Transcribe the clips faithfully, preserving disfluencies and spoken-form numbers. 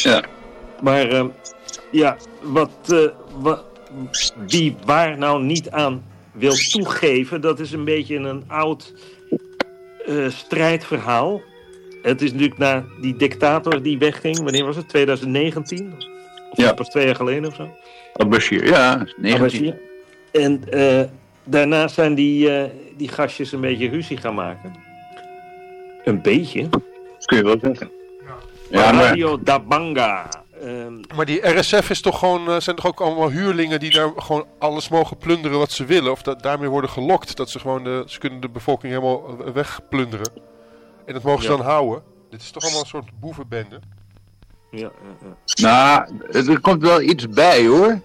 Ja. Maar uh, ja, wat, uh, wat, wie waar nou niet aan wil toegeven, dat is een beetje een oud uh, strijdverhaal. Het is natuurlijk na die dictator die wegging, wanneer was het? twintig negentien? Of ja. pas twee jaar geleden of zo? Al-Bashir, ja, negentien. Al-Bashir. En uh, daarna zijn die, uh, die gastjes een beetje ruzie gaan maken. Een beetje. Dat kun je wel zeggen. Ja, maar... Radio Dabanga. Um... Maar die R S F is toch gewoon, uh, zijn toch ook allemaal huurlingen die daar gewoon alles mogen plunderen wat ze willen? Of dat daarmee worden gelokt, dat ze gewoon de, ze kunnen de bevolking helemaal wegplunderen. En dat mogen ze ja. dan houden. Dit is toch allemaal een soort boevenbende. Ja, ja, ja. Nou, er komt wel iets bij hoor.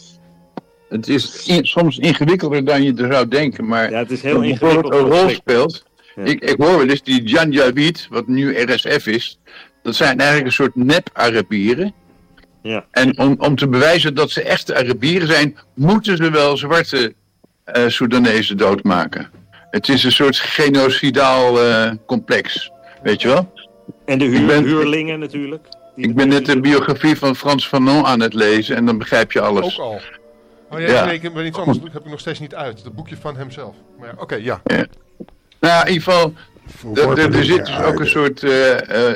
Het is in, soms ingewikkelder dan je er zou denken, maar ja, het is heel ingewikkeld een rol speelt. Ja. Ik, ik hoor wel eens die Janjaweed, wat nu R S F is, dat zijn eigenlijk een soort nep-Arabieren. Ja. En om, om te bewijzen dat ze echte Arabieren zijn, moeten ze wel zwarte uh, Soedanezen doodmaken. Het is een soort genocidaal uh, complex, weet je wel? En de huur, ben, huurlingen natuurlijk. Ik ben net de biografie van Frans Fanon aan het lezen en dan begrijp je alles. Ook al. Oh ja, ja. Nee, ik ben iets anders. Dat heb ik nog steeds niet uit. Dat boekje van hemzelf. Maar ja, oké, okay, ja. ja. Nou, in ieder geval, er zit dus ook een soort uh, uh,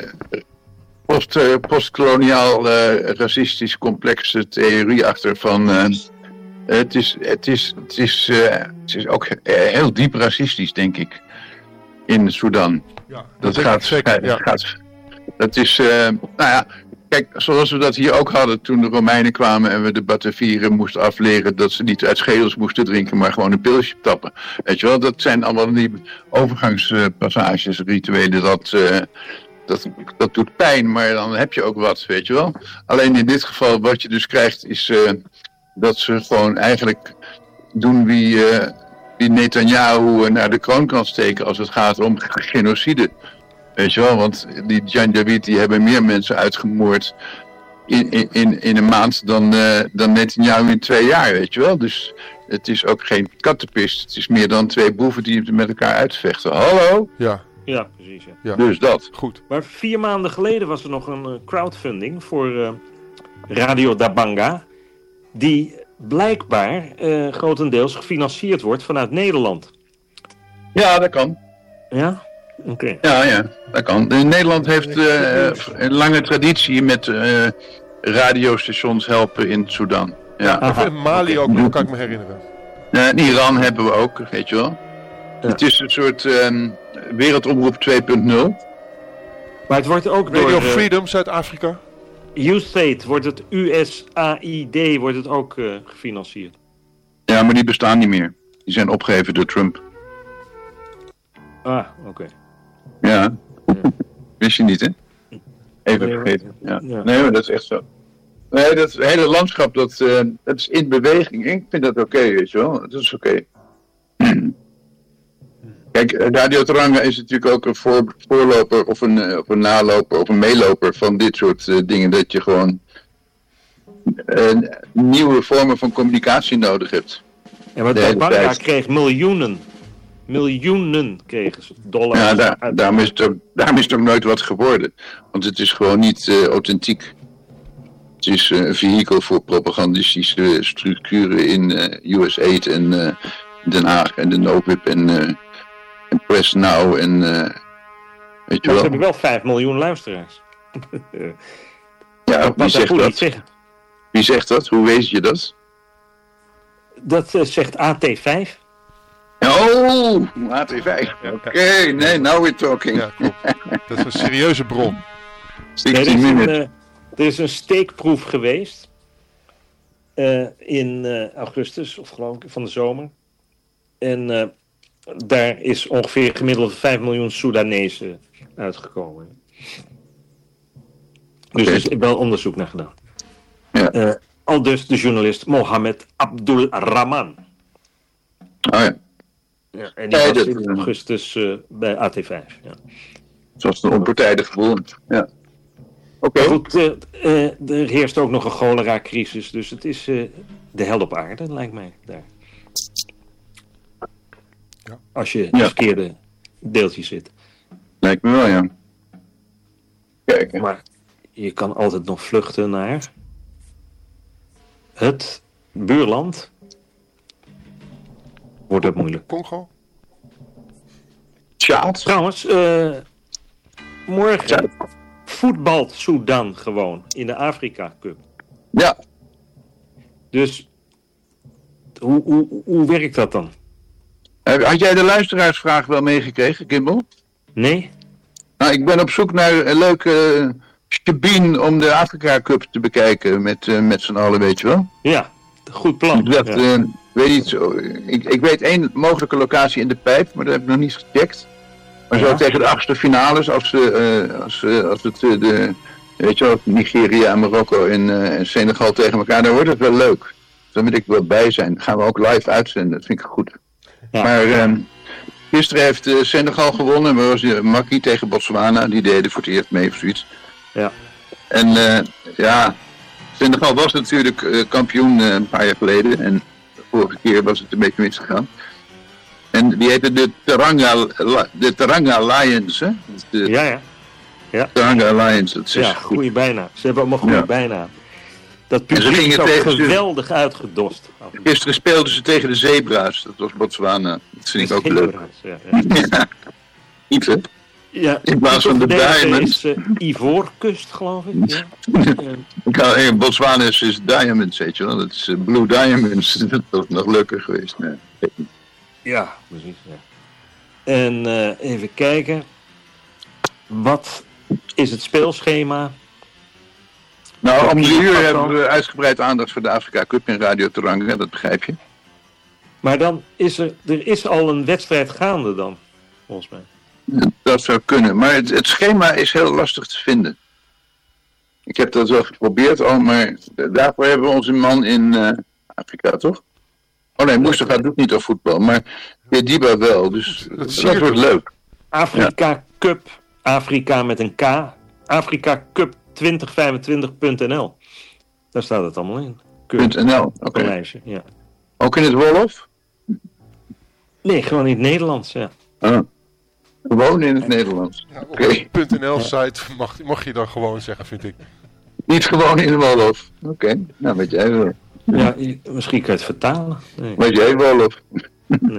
post, uh, postkoloniaal uh, racistisch complexe theorie achter van... Uh, het, is, het, is, het, is, uh, het is ook heel diep racistisch, denk ik, in Sudan. Ja, dat, dat gaat... Zeker, ja. gaat dat is, uh, nou ja... Kijk, zoals we dat hier ook hadden toen de Romeinen kwamen en we de Batavieren moesten afleren dat ze niet uit schedels moesten drinken, maar gewoon een pilsje tappen. Weet je wel, dat zijn allemaal die overgangspassages, rituelen, dat, uh, dat, dat doet pijn, maar dan heb je ook wat, weet je wel. Alleen in dit geval, wat je dus krijgt, is uh, dat ze gewoon eigenlijk doen wie, uh, wie Netanyahu naar de kroon kan steken als het gaat om genocide. Weet je wel, want die Janjaweed die hebben meer mensen uitgemoord in, in, in een maand dan, uh, dan Netanyahu in twee jaar, weet je wel. Dus het is ook geen kattenpist, het is meer dan twee boeven die met elkaar uitvechten. Hallo? Ja. Ja, precies. Ja. Ja. Dus dat. Goed. Maar vier maanden geleden was er nog een uh, crowdfunding voor uh, Radio Dabanga, die blijkbaar uh, grotendeels gefinancierd wordt vanuit Nederland. Ja, dat kan. Ja? Oké. Okay. Ja, ja, dat kan. Nederland heeft uh, een lange traditie met uh, radiostations helpen in Sudan. Ja. Of in Mali ook nog, kan ik me herinneren. Uh, in Iran hebben we ook, weet je wel. Ja. Het is een soort um, wereldomroep twee punt nul. Maar het wordt ook Radio door... Radio Freedom, Zuid-Afrika. U S A I D, wordt het U S A I D, wordt het ook uh, gefinancierd. Ja, maar die bestaan niet meer. Die zijn opgegeven door Trump. Ah, oké. Okay. Ja, ja. Wist je niet, hè? Even vergeten. Ja. Ja. Nee, maar dat is echt zo. Nee, dat hele landschap, dat, uh, dat is in beweging. Ik vind dat oké, okay, weet je wel. Dat is oké. Okay. Kijk, Radio Teranga is natuurlijk ook een voor, voorloper of een, uh, of een naloper of een meeloper van dit soort uh, dingen. Dat je gewoon uh, nieuwe vormen van communicatie nodig hebt. Ja, maar Dabanga kreeg miljoenen. Miljoenen kregen ze, dollars. Ja, daar, daarom, is het ook, daarom is het ook nooit wat geworden. Want het is gewoon niet uh, authentiek. Het is uh, een vehikel voor propagandistische structuren in uh, U S A I D en uh, Den Haag en de NoWIP en, uh, en Press Now en uh, weet je maar wel. ze hebben wel vijf miljoen luisteraars. Ja, wie zegt dat? Wie zegt dat? Hoe weet je dat? Dat uh, zegt A T vijf. Oh, A T vijf. Oké, okay, nee, now we're talking. Ja, klopt. Dat is een serieuze bron. Nee, er, is een, uh, er is een steekproef geweest uh, in uh, augustus, of geloof ik, van de zomer. En uh, daar is ongeveer gemiddeld vijf miljoen Soedanezen uitgekomen. Dus okay. Er is wel onderzoek naar gedaan. Ja. Uh, al dus de journalist Mohammed Abdul Rahman. Oh ja. Ja, en die nee, was in augustus uh, bij A T vijf. Ja. Zoals een onpartijdig gewoon. Ja. Oké. Okay. Goed, uh, uh, er heerst ook nog een cholera-crisis, dus het is uh, de hel op aarde, lijkt mij, daar. Ja. Als je in ja. het verkeerde deeltje zit. Lijkt me wel, ja. Kijk. Maar je kan altijd nog vluchten naar het buurland. Wordt het moeilijk. Congo? Tjaat. Trouwens, uh, morgen voetbalt Sudan gewoon in de Afrika Cup. Ja. Dus hoe, hoe, hoe werkt dat dan? Had jij de luisteraarsvraag wel meegekregen, Kimball? Nee. Nou, ik ben op zoek naar een leuke uh, shebeen om de Afrika Cup te bekijken met, uh, met z'n allen, weet je wel? Ja, goed plan. Ik dacht, ja. uh, weet niet zo, ik, ik weet één mogelijke locatie in de pijp, maar dat heb ik nog niet gecheckt. Maar ja. Zo tegen de achtste finales, als, uh, als, uh, als het uh, de, weet je wel, Nigeria, Marokko en, uh, en Senegal tegen elkaar, dan wordt het wel leuk. Daar wil ik wel bij zijn. Dan gaan we ook live uitzenden, dat vind ik goed. Ja. Maar um, gisteren heeft uh, Senegal gewonnen, maar was uh, Makkie tegen Botswana, die deden voor het eerst mee of zoiets. Ja. En uh, ja, Senegal was natuurlijk uh, kampioen uh, een paar jaar geleden en de vorige keer was het een beetje misgegaan. En die heette de Teranga, de Teranga Lions, hè? De ja, ja. ja. Teranga Lions, dat is ja, goede bijnaam. Ze hebben allemaal goede ja. bijnaam. Dat publiek is ook geweldig uitgedost. Gisteren speelden ze tegen de zebra's, dat was Botswana. Dat vind ik ook leuk. Ja, ja. ja. Iets, hè? Ja, in plaats van de Diamonds. Is uh, Ivoorkust, geloof ik. Ja. uh. In Botswana is, is Diamonds, weet je wel. Dat is uh, Blue Diamonds. Dat was nog leuker geweest. Nee. Ja, precies. Ja. En uh, even kijken. Wat is het speelschema? Nou, om drie uur hebben we uitgebreid aandacht voor de Afrika Cup in Radio Teranga, dat begrijp je. Maar dan is er, er is al een wedstrijd gaande dan, volgens mij. Dat zou kunnen, maar het, het schema is heel lastig te vinden. Ik heb dat wel geprobeerd al, maar daarvoor hebben we onze man in uh, Afrika, toch? Oh nee, Mustafa doet niet op voetbal, maar Diba wel, dus dat, dat wordt leuk. Afrika ja. Cup, Afrika met een K, Afrika Cup twintig vijfentwintig punt n l. Daar staat het allemaal in. .nl, oké. Okay. Ja. Ook in het Wolof? Nee, gewoon in het Nederlands, ja. Ah. Gewoon in het Nederlands. Ja, op okay. de .nl-site mag, mag je dan gewoon zeggen, vind ik. Niet gewoon in de Wolof. Oké, okay. Nou weet jij wel. Ja, misschien kan je het vertalen. Nee. Weet jij Wolof? Nee.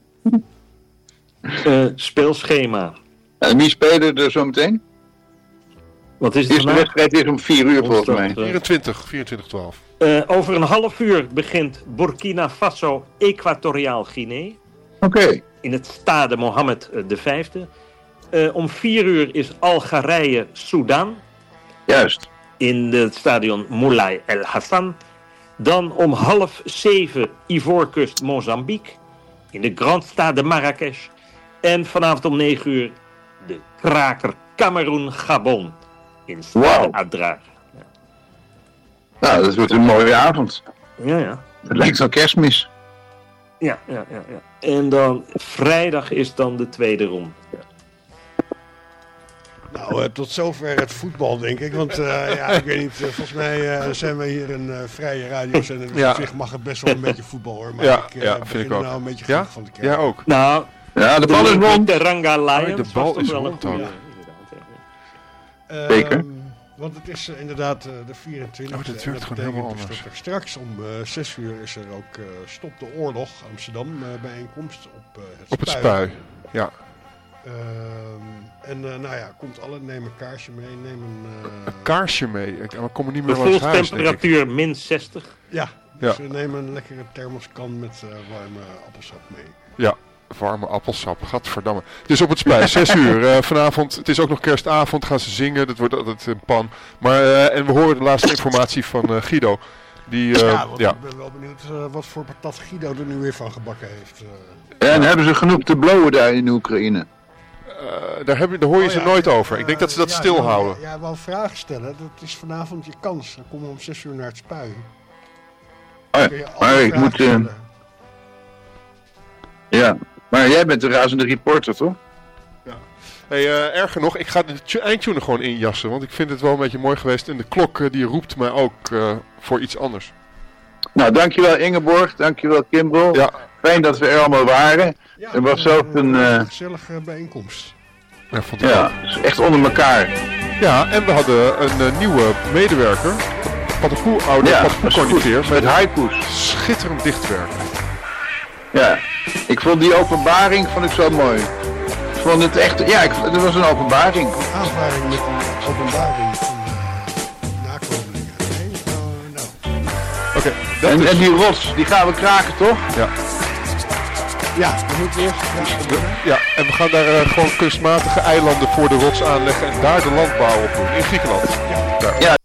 uh, speelschema. En wie spelen er zo meteen? Wat is het Eerste wedstrijd is om vier uur volgens mij. vierentwintig, vierentwintig twaalf. Uh, over een half uur begint Burkina Faso Equatoriaal Guinea. Oké. Okay. In het stade Mohammed de Vijfde. Uh, om vier uur is Algerije Sudan. Juist. In het stadion Moulay El Hassan. Dan om half zeven Ivoorkust Mozambique. In de Grand Stade Marrakesh. En vanavond om negen uur de kraker Cameroen Gabon. In Stade wow. Adrar. Ja. Nou, dat wordt een mooie avond. Ja, ja. Het lijkt wel Kerstmis. Ja, ja, ja, ja. En dan vrijdag is dan de tweede ronde. Ja. Nou, uh, tot zover het voetbal, denk ik. Want uh, ja, ik weet niet, uh, volgens mij uh, zijn we hier een uh, vrije radiozender. Dus ja. Op zich mag het best wel een beetje voetbal, hoor. Maar ja, ik uh, ja, begin er nou een beetje ja? van te krijgen. Ja, ook. Nou, ja, de bal is rond. De Teranga Lions. Oh, de bal is rond, ja. uh, Zeker. Want het is uh, inderdaad uh, de vierentwintigste. Oh, dat werkt gewoon helemaal anders. Dus straks om uh, zes uur is er ook uh, Stop de Oorlog Amsterdam uh, bijeenkomst op uh, het Op het Spui. Spui, ja. Uh, en uh, nou ja, komt alle, neem een kaarsje mee, neem een... Uh, een kaarsje mee? Ik, we komen niet meer langs huis, temperatuur min zestig. Ja, dus ja. we nemen een lekkere thermoskan met uh, warme appelsap mee. Ja, warme appelsap, gadverdamme. Dus op het Spui, zes uur. Uh, vanavond, het is ook nog kerstavond, gaan ze zingen, dat wordt altijd een pan. Maar, uh, en we horen de laatste informatie van uh, Guido. Die, uh, ja, want ja, ik ben wel benieuwd uh, wat voor patat Guido er nu weer van gebakken heeft. Uh. En hebben ze genoeg te blowen daar in Oekraïne? Uh, daar, heb je, daar hoor je oh, ze ja, nooit over. Ik denk dat ze dat ja, stilhouden. Ja, ja, wel vragen stellen. Dat is vanavond je kans. Dan komen we om zes uur naar het Spui. Oh ja, maar ik moet... Uh... Ja, maar jij bent de razende reporter, toch? Ja. Hey, uh, erger nog, ik ga de eindtune gewoon injassen. Want ik vind het wel een beetje mooi geweest. En de klok uh, die roept mij ook uh, voor iets anders. Nou, dankjewel Ingeborg. Dankjewel Kimball. Ja. Fijn dat we er allemaal waren. Ja, er was ook een... Uh... gezellige bijeenkomst. Ja, ja, echt onder elkaar. Ja, en we hadden een uh, nieuwe medewerker. Pattenpoel, oude ja, Pattenpoel met haiku's. Schitterend dichtwerk. Ja, ik vond die openbaring vond ik zo mooi. Ik vond het echt, ja, ik, het was een openbaring. Een aanvaring met die openbaring van de nakomelingen. Nee, oh, no. Oké. Okay, en, is... en die rots, die gaan we kraken, toch? Ja. Ja, dat moet eerst. Ja, ja, en we gaan daar uh, gewoon kunstmatige eilanden voor de rots aanleggen en daar de landbouw op doen, in Griekenland. Ja. Daar. Ja.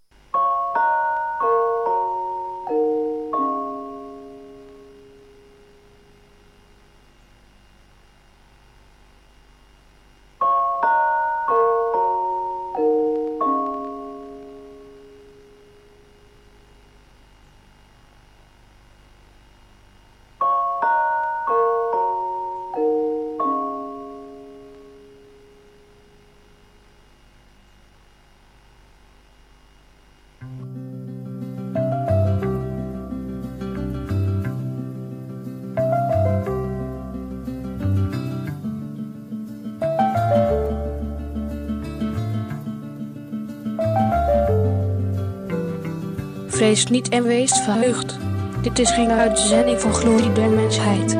Vrees niet en wees verheugd. Dit is geen uitzending van Glorie der Mensheid.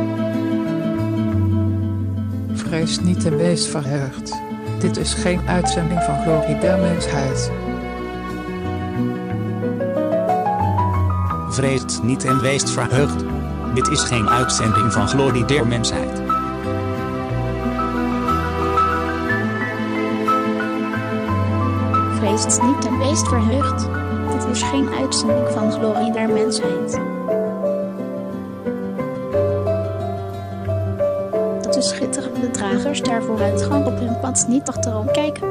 Vrees niet en wees verheugd. Dit is geen uitzending van Glorie der Mensheid. Vrees niet en wees verheugd. Dit is geen uitzending van Glorie der Mensheid. Vrees niet en wees verheugd. Dit is geen uitzending van Glorie der Mensheid. Dat de schitterende dragers der vooruitgang op hun pad niet achterom kijken.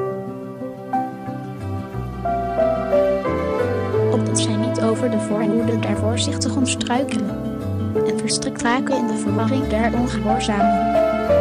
Opdat zij niet over de voorhoede der voorzichtig struikelen en verstrikt raken in de verwarring der ongehoorzamen.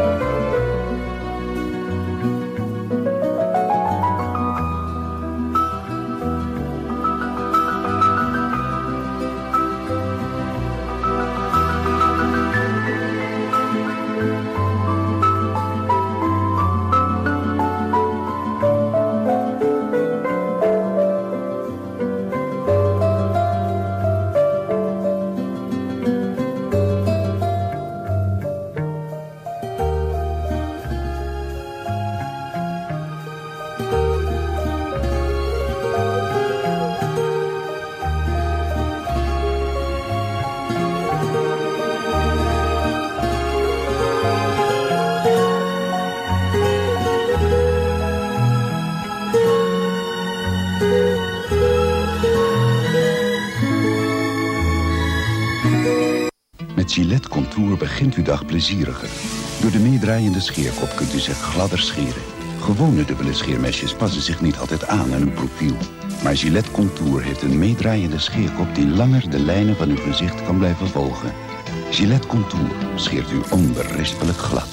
Met Gillette Contour begint uw dag plezieriger. Door de meedraaiende scheerkop kunt u zich gladder scheren. Gewone dubbele scheermesjes passen zich niet altijd aan aan uw profiel. Maar Gillette Contour heeft een meedraaiende scheerkop die langer de lijnen van uw gezicht kan blijven volgen. Gillette Contour scheert u onberispelijk glad.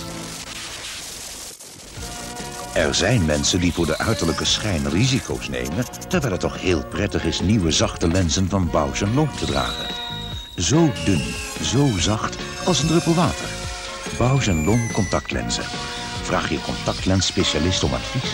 Er zijn mensen die voor de uiterlijke schijn risico's nemen, terwijl het toch heel prettig is nieuwe zachte lenzen van Bausch en Lomb te dragen. Zo dun, zo zacht als een druppel water. Bausch en Lomb contactlenzen. Vraag je contactlensspecialist om advies.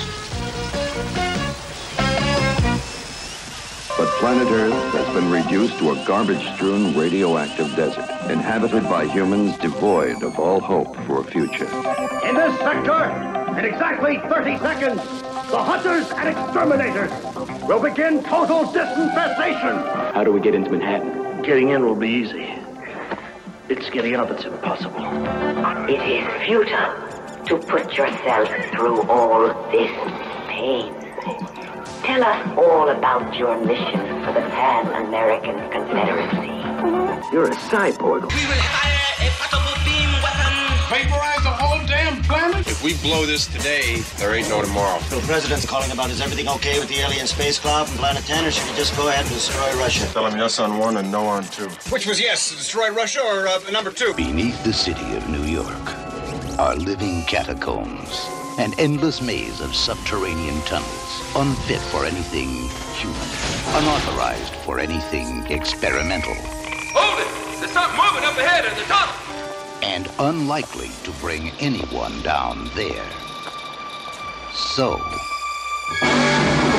But planet Earth has been reduced to a garbage-strewn radioactive desert, inhabited by humans devoid of all hope for a future. In this sector, in exactly thirty seconds, the hunters and exterminators will begin total disinfestation. How do we get into Manhattan? Getting in will be easy. It's getting out that's impossible. It is futile to put yourself through all this pain. Tell us all about your mission for the Pan-American Confederacy. You're a cyborg. We will fire a portable beam weapon. Vaporize the whole damn planet? If we blow this today, there ain't no tomorrow. The president's calling about, is everything okay with the alien spacecraft from Planet ten, or should we just go ahead and destroy Russia? Tell him yes on one and no on two. Which was yes, destroy Russia or uh, number two? Beneath the city of New York are living catacombs, an endless maze of subterranean tunnels, unfit for anything human, unauthorized for anything experimental. Hold it! There's something moving up ahead in the tunnel! And unlikely to bring anyone down there. So...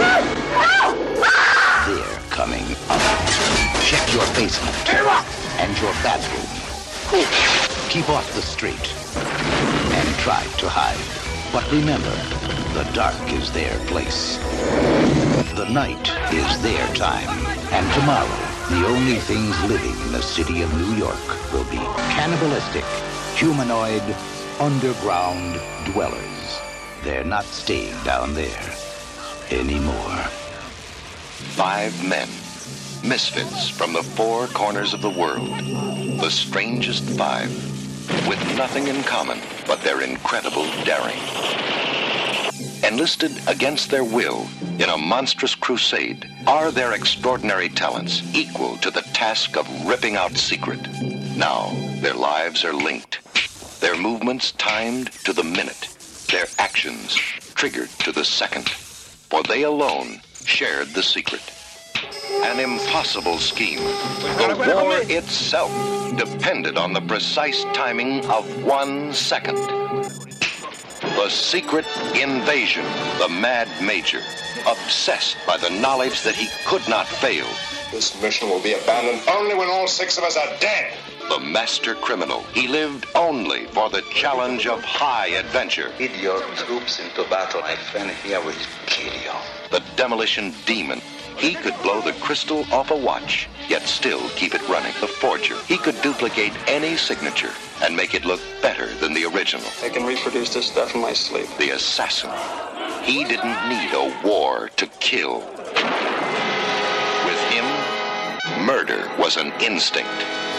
They're coming up. Check your basement and your bathroom. Keep off the street and try to hide. But remember, the dark is their place. The night is their time. And tomorrow, the only things living in the city of New York will be cannibalistic, humanoid, underground dwellers. They're not staying down there anymore. Five men, misfits from the four corners of the world. The strangest five, with nothing in common but their incredible daring. Enlisted against their will in a monstrous crusade, are their extraordinary talents equal to the task of ripping out secret? Now, their lives are linked, their movements timed to the minute, their actions triggered to the second, for they alone shared the secret. An impossible scheme. The war itself depended on the precise timing of one second. The secret invasion, the Mad Major, obsessed by the knowledge that he could not fail. This mission will be abandoned only when all six of us are dead. The master criminal, he lived only for the challenge of high adventure. Lead your troops into battle. My friend here will kill you. The demolition demon, he could blow the crystal off a watch, yet still keep it running. The forger, he could duplicate any signature and make it look better than the original. I can reproduce this stuff in my sleep. The assassin, he didn't need a war to kill. With him, murder was an instinct.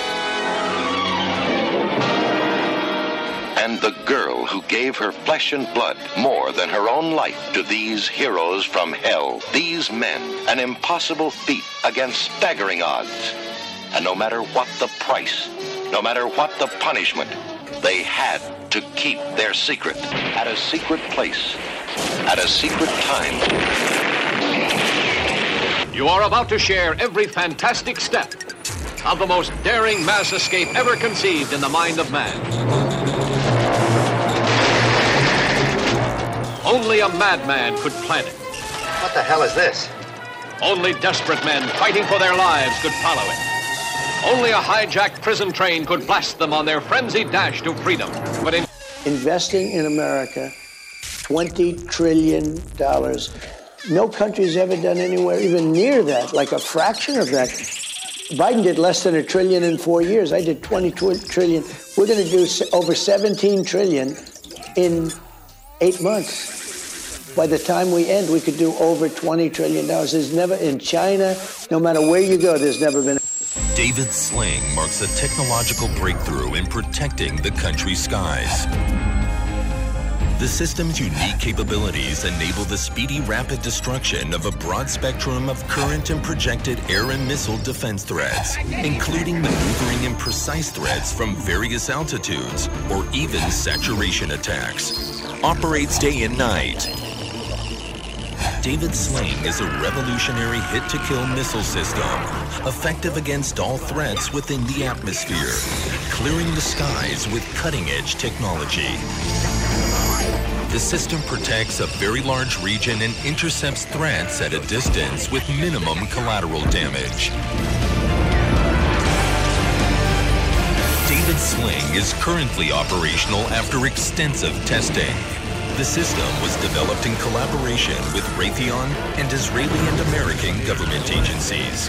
And the girl who gave her flesh and blood more than her own life to these heroes from hell, these men, an impossible feat against staggering odds. And no matter what the price, no matter what the punishment, they had to keep their secret at a secret place, at a secret time. You are about to share every fantastic step of the most daring mass escape ever conceived in the mind of man. Only a madman could plan it. What the hell is this? Only desperate men fighting for their lives could follow it. Only a hijacked prison train could blast them on their frenzied dash to freedom. But in investing in America, twenty trillion dollars. No country's ever done anywhere even near that, like a fraction of that. Biden did less than a trillion in four years. I did twenty trillion. We're going to do over seventeen trillion in eight months. By the time we end, we could do over twenty trillion dollars. There's never, in China, no matter where you go, there's never been. David Sling marks a technological breakthrough in protecting the country's skies. The system's unique capabilities enable the speedy, rapid destruction of a broad spectrum of current and projected air and missile defense threats, including maneuvering and precise threats from various altitudes or even saturation attacks. Operates day and night. David Sling is a revolutionary hit-to-kill missile system, effective against all threats within the atmosphere, clearing the skies with cutting-edge technology. The system protects a very large region and intercepts threats at a distance with minimum collateral damage. David Sling is currently operational after extensive testing. The system was developed in collaboration with Raytheon and Israeli and American government agencies.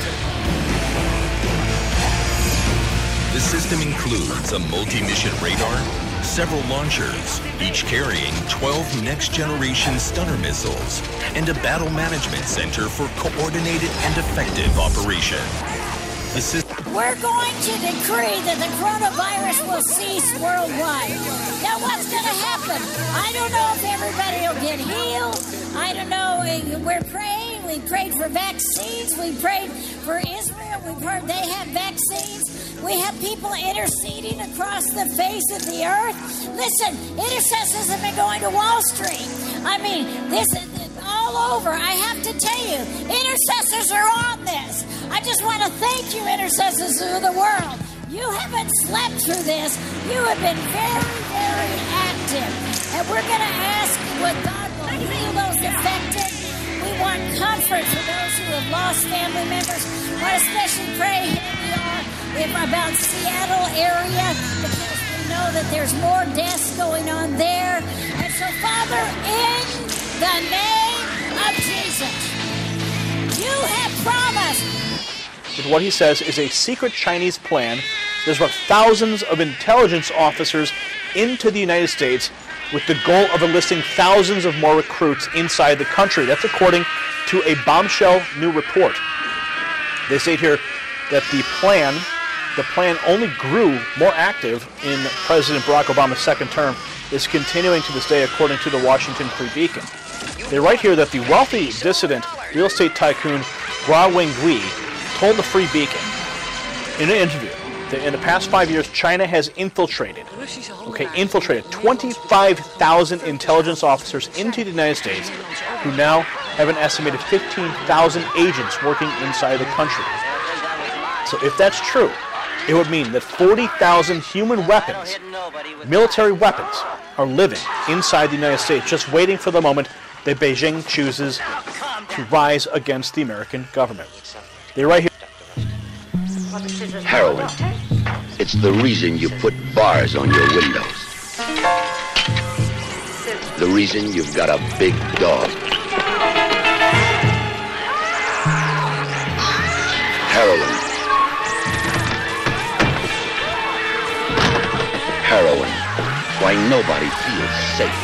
The system includes a multi-mission radar, several launchers, each carrying twelve next-generation Stunner missiles, and a battle management center for coordinated and effective operation. The system We're going to decree that the coronavirus will cease worldwide. Now, what's going to happen? I don't know if everybody will get healed. I don't know. We're praying. We prayed for vaccines. We prayed for Israel. We've heard they have vaccines. We have people interceding across the face of the earth. Listen, intercessors have been going to Wall Street. I mean, this is all over. I have to tell you, intercessors are on this. I just want to thank you, intercessors of the world. You haven't slept through this. You have been very, very active. And we're going to ask what God will heal those affected. We want comfort for those who have lost family members. I want to especially pray, here we are, if about Seattle area, because we know that there's more deaths going on there. And so, Father, in the name of Jesus, you have promised. What he says is a secret Chinese plan. There's brought thousands of intelligence officers into the United States with the goal of enlisting thousands of more recruits inside the country. That's according to a bombshell new report. They state here that the plan, the plan only grew more active in President Barack Obama's second term, is continuing to this day according to the Washington Free Beacon. They write here that the wealthy dissident real estate tycoon Hua Wengui told the Free Beacon in an interview that in the past five years, China has infiltrated, okay, infiltrated twenty-five thousand intelligence officers into the United States, who now have an estimated fifteen thousand agents working inside the country. So if that's true, it would mean that forty thousand human weapons, military weapons, are living inside the United States, just waiting for the moment that Beijing chooses to rise against the American government. They write here. Heroin. It's the reason you put bars on your windows. The reason you've got a big dog. Heroin. Heroin. Why nobody feels safe.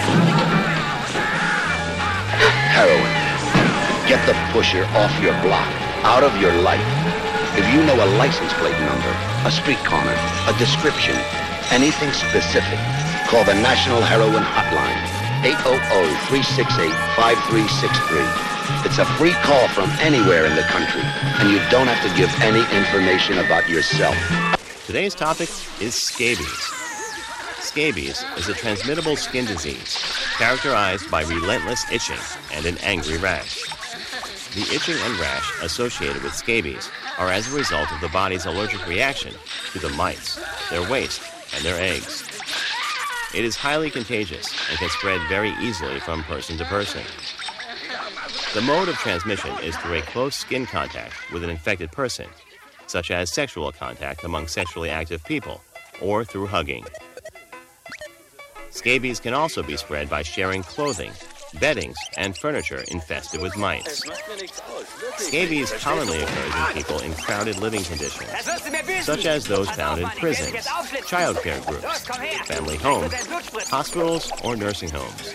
Heroin. Get the pusher off your block, out of your life. If you know a license plate number, a street corner, a description, anything specific, call the National Heroin Hotline, eight hundred, three six eight, five three six three. It's a free call from anywhere in the country, and you don't have to give any information about yourself. Today's topic is scabies. Scabies is a transmittable skin disease characterized by relentless itching and an angry rash. The itching and rash associated with scabies are as a result of the body's allergic reaction to the mites, their waste, and their eggs. It is highly contagious and can spread very easily from person to person. The mode of transmission is through a close skin contact with an infected person, such as sexual contact among sexually active people, or through hugging. Scabies can also be spread by sharing clothing, beddings, and furniture infested with mites. Scabies commonly occurs in people in crowded living conditions, such as those found in prisons, child care groups, family homes, hospitals, or nursing homes.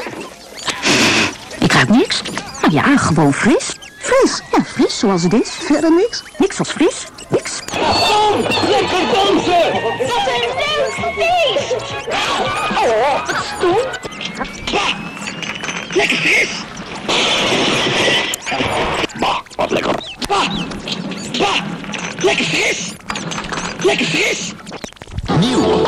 Ik ruik niks. Nou ja, gewoon fris. Fris, ja, fris zoals het is. Verder niks. Niks als fris. Niks. Kom, lekker dansen! Wat een leuk feest! Oh, wat stom. Lekker fris! Bah, wat lekker. Bah, bah, lekker fris! Lekker fris! Nieuw.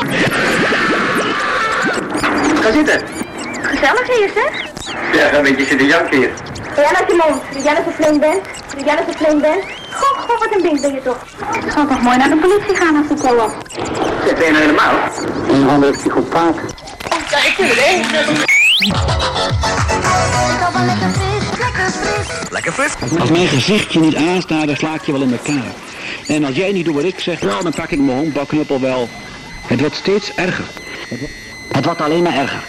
Ga zitten. Gezellig hier, zeg. Ja, ga een beetje zitten janken hier. Ga jij uit je mond. Dat jij net zo flink bent. Dat jij net zo flink bent. Goh, goh, wat een ding ben je toch. Ik zal toch mooi naar de politie gaan als ik jou was. Zit er een helemaal? Een of andere psychopaat. Ja, ik vind het één. Lekker fris. Als mijn gezichtje niet aanstaat, dan sla ik je wel in elkaar. En als jij niet doet wat ik zeg, nou, dan pak ik mijn honkbalknuppel wel. Het wordt steeds erger. Het wordt alleen maar erger.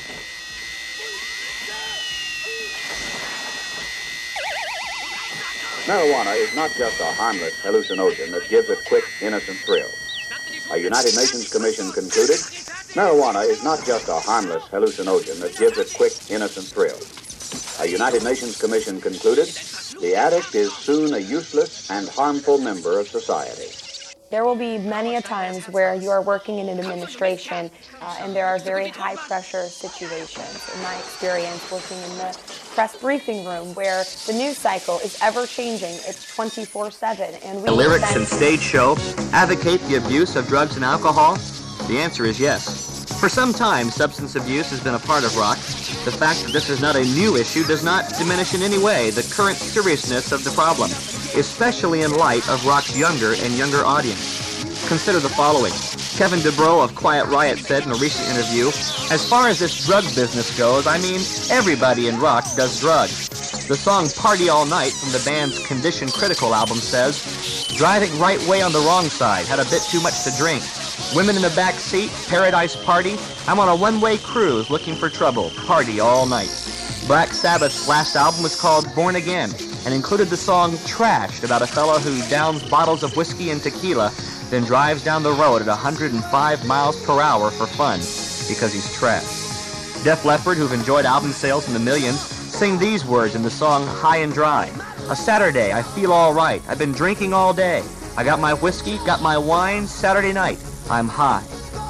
Marijuana is not just a harmless hallucinogen that gives a quick, innocent thrill. A United Nations Commission concluded, marijuana is not just a harmless hallucinogen that gives a quick, innocent thrill. A United Nations Commission concluded, the addict is soon a useless and harmful member of society. There will be many a times where you are working in an administration uh, and there are very high pressure situations. In my experience working in the press briefing room where the news cycle is ever changing, it's twenty-four seven. And we the lyrics and stage show advocate the abuse of drugs and alcohol? The answer is yes. For some time, substance abuse has been a part of rock. The fact that this is not a new issue does not diminish in any way the current seriousness of the problem, especially in light of rock's younger and younger audience. Consider the following. Kevin DeBro of Quiet Riot said in a recent interview, as far as this drug business goes, I mean, everybody in rock does drugs. The song Party All Night from the band's Condition Critical album says, driving right way on the wrong side, had a bit too much to drink. Women in the back seat, paradise party. I'm on a one-way cruise looking for trouble, party all night. Black Sabbath's last album was called Born Again and included the song Trashed, about a fellow who downs bottles of whiskey and tequila, then drives down the road at one hundred five miles per hour for fun because he's trashed. Def Leppard, who've enjoyed album sales in the millions, sing these words in the song High and Dry. A Saturday, I feel all right. I've been drinking all day. I got my whiskey, got my wine, Saturday night. I'm high.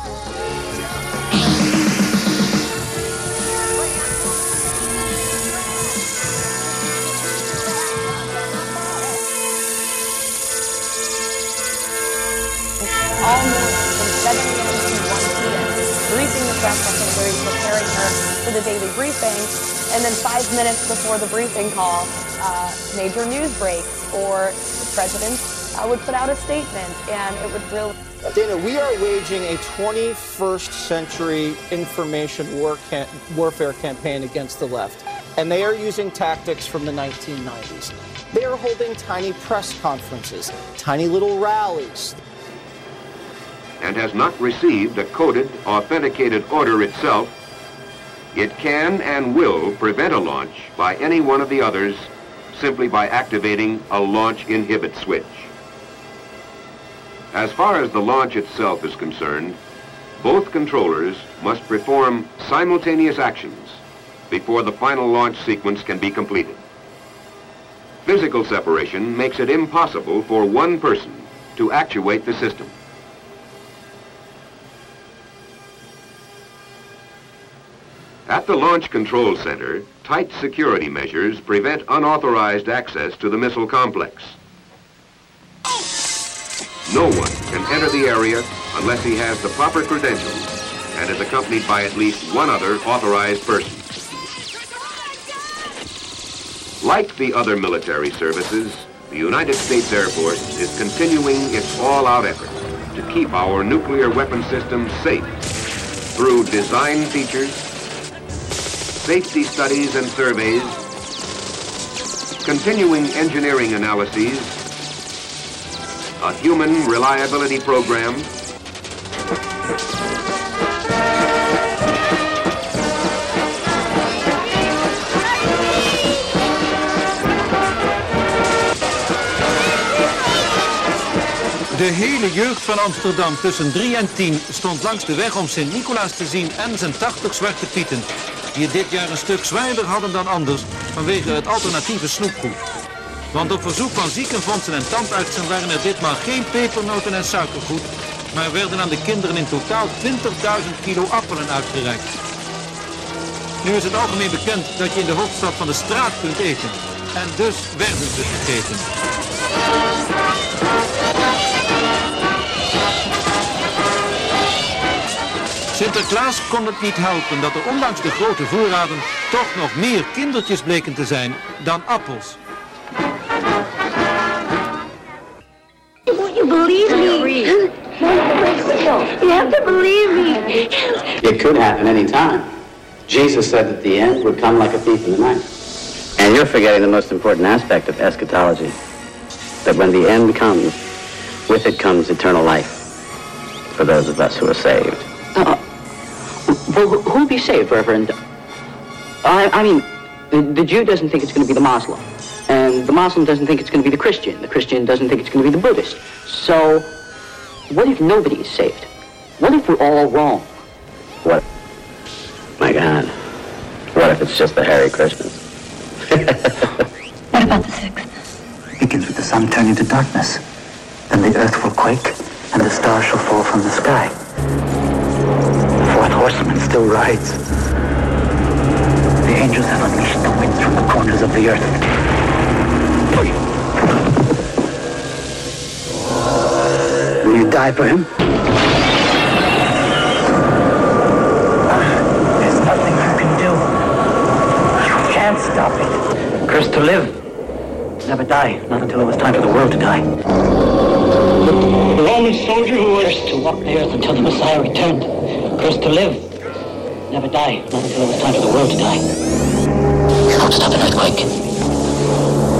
Almost from seven a.m. to one p.m. briefing the press secretary, preparing her for the daily briefing, and then five minutes before the briefing call, uh, major news breaks, or the president uh, would put out a statement, and it would really... Dana, we are waging a twenty-first century information war cam- warfare campaign against the left, and they are using tactics from the nineteen nineties. They are holding tiny press conferences, tiny little rallies. And has not received a coded, authenticated order itself, it can and will prevent a launch by any one of the others simply by activating a launch inhibit switch. As far as the launch itself is concerned, both controllers must perform simultaneous actions before the final launch sequence can be completed. Physical separation makes it impossible for one person to actuate the system. At the Launch Control Center, tight security measures prevent unauthorized access to the missile complex. No one can enter the area unless he has the proper credentials and is accompanied by at least one other authorized person. Like the other military services, the United States Air Force is continuing its all-out effort to keep our nuclear weapon systems safe through design features, safety studies and surveys, continuing engineering analyses, a human reliability program, De hele jeugd van Amsterdam tussen drie en tien stond langs de weg om Sint-Nicolaas te zien en zijn tachtig zwarte pieten, die het dit jaar een stuk zwaarder hadden dan anders vanwege het alternatieve snoepgoed. Want op verzoek van ziekenfondsen en tandartsen waren er ditmaal geen pepernoten en suikergoed, maar werden aan de kinderen in totaal twintigduizend kilo appelen uitgereikt. Nu is het algemeen bekend dat je in de hoofdstad van de straat kunt eten. En dus werden ze gegeten. Sinterklaas kon het niet helpen dat er ondanks de grote voorraden toch nog meer kindertjes bleken te zijn dan appels. Won't you believe me? You have to believe me. It could happen any time. Jesus said that the end would come like a thief in the night. And you're forgetting the most important aspect of eschatology. That when the end comes, with it comes eternal life. For those of us who are saved. Uh, well, who'll be saved, Reverend? I, I mean, the, the Jew doesn't think it's going to be the Muslim. And the Muslim doesn't think it's going to be the Christian. The Christian doesn't think it's going to be the Buddhist. So, what if nobody is saved? What if we're all wrong? What? My God. What if it's just the Hare Krishnas? What about the sixth? It begins with the sun turning to darkness. Then the earth will quake, and the stars shall fall from the sky. The fourth horseman still rides. The angels have unleashed the winds from the corners of the earth. Will you die for him? There's nothing you can do. You can't stop it. Cursed to live. Never die, not until it was time for the world to die. The Roman soldier who was cursed to walk the earth until the Messiah returned. Cursed to live. Never die, not until it was time for the world to die. You won't stop an earthquake.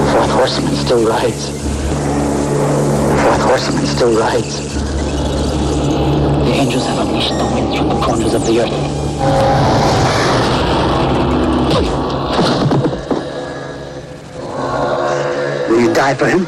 fourth horseman still rides. The fourth horseman still rides. The angels have unleashed the winds from the corners of the earth. Will you die for him?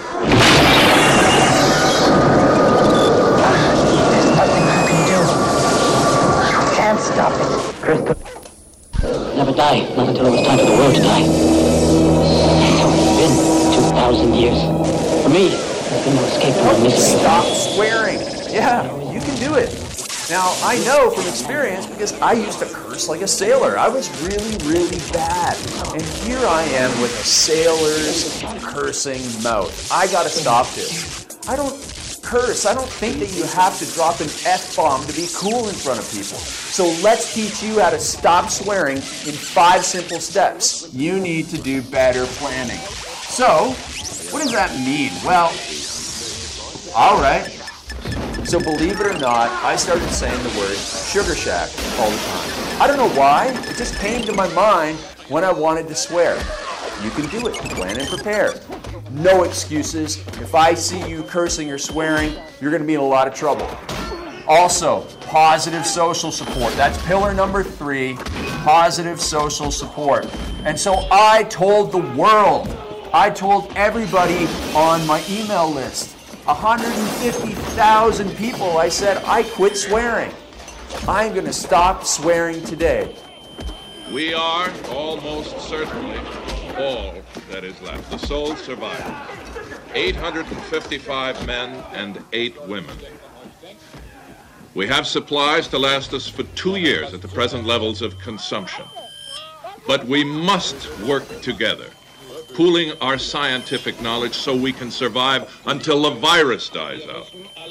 There's nothing I can do. You can't stop it. Crystal. Never die, not until it was time for the world to die. So it's been two thousand years. For me, there's been no escape from the misery. Stop swearing. Yeah, you can do it. Now, I know from experience because I used to curse like a sailor. I was really, really bad. And here I am with a sailor's cursing mouth. I gotta stop this. I don't curse. I don't think that you have to drop an F-bomb to be cool in front of people. So let's teach you how to stop swearing in five simple steps. You need to do better planning. So, what does that mean? Well, all right. So believe it or not, I started saying the word Sugar Shack all the time. I don't know why, it just came to my mind when I wanted to swear. You can do it, plan and prepare. No excuses. If I see you cursing or swearing, you're gonna be in a lot of trouble. Also, positive social support. That's pillar number three, positive social support. And so I told the world, I told everybody on my email list, one hundred fifty thousand people, I said, I quit swearing. I'm going to stop swearing today. We are almost certainly all that is left, the sole survivors. eight hundred fifty-five men and eight women. We have supplies to last us for two years at the present levels of consumption. But we must work together, pooling our scientific knowledge so we can survive until the virus dies out.